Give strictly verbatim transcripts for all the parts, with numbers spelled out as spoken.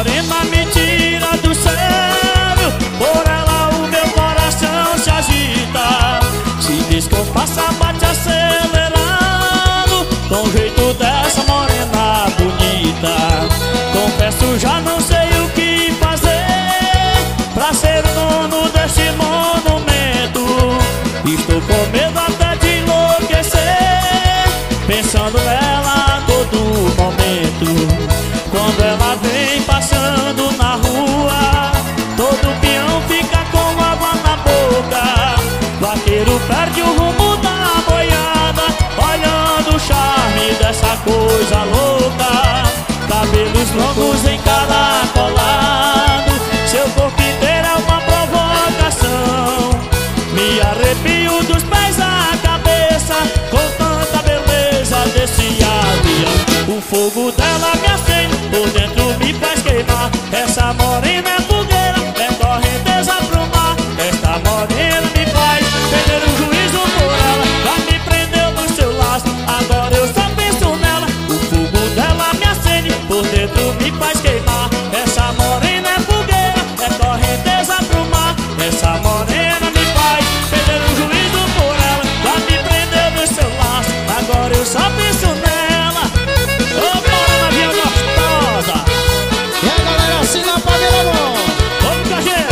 morena me tira do sério, por ela o meu coração se agita. Se descompassa, bate acelerado, com o jeito dessa morena bonita. Confesso, já não sei o que fazer pra ser o dono desse monumento. Estou com medo até de enlouquecer, pensando nela a todo momento. Quando ela vem passando na rua, todo peão fica com água na boca. Vaqueiro perde o rumo da boiada, olhando o charme dessa coisa louca. Cabelos longos encaracolado, seu corpo inteiro é uma provocação. Me arrepio dos pés à cabeça, com tanta beleza desse avião. O fogo dela me acende, por dentro me faz queimar. Essa morena é fogueira, é correnteza pro mar. Esta morena me faz perder o juízo por ela. Já me prendeu no seu laço, agora eu só penso nela. O fogo dela me acende, por dentro me faz queimar. Essa morena é fogueira, é correnteza pro mar. Essa morena me faz perder o juízo por ela. Já me prendeu no seu laço, agora eu só penso nela. Ô, morena minha gostosa, E a galera assim na palmeira da mão. vamos com a gente.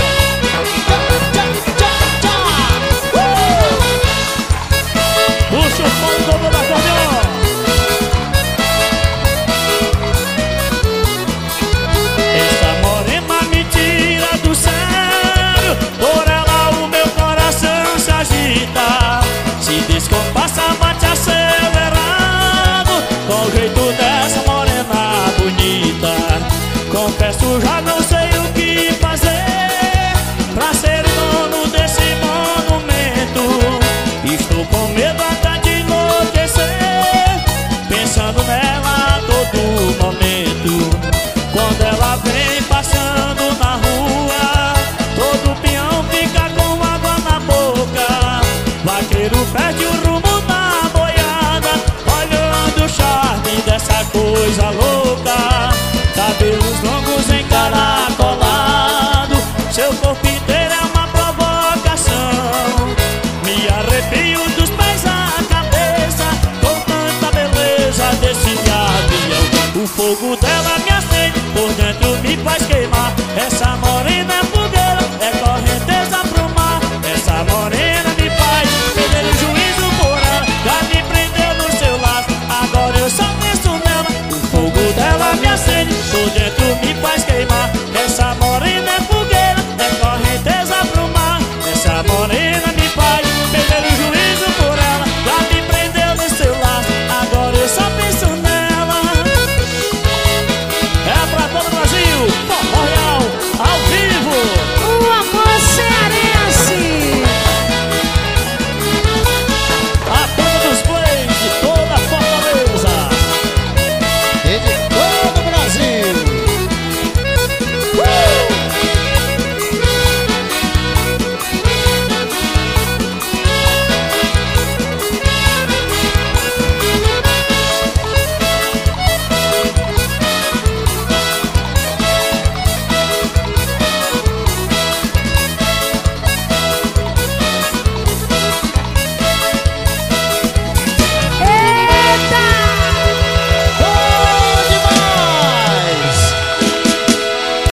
Puxa o fone do mundo da acordeon. Essa morena me tira do sério, por ela o meu coração se agita. Se descompassa, bate acelerado, com o jeito dessa morena bonita. Confesso, já não sei o que fazer pra ser o dono desse monumento. Estou com medo até de enlouquecer, pensando nela a todo momento. Quando ela vem passando na rua, todo peão fica com água na boca. Vaqueiro perde o rumo da boiada, olhando o charme dessa coisa louca. Cabelos longos encaracolados, seu corpo inteiro é uma provocação. Me arrepio dos pés à cabeça, com tanta beleza desse avião. O fogo dela me acende, por dentro me faz queimar. Essa morena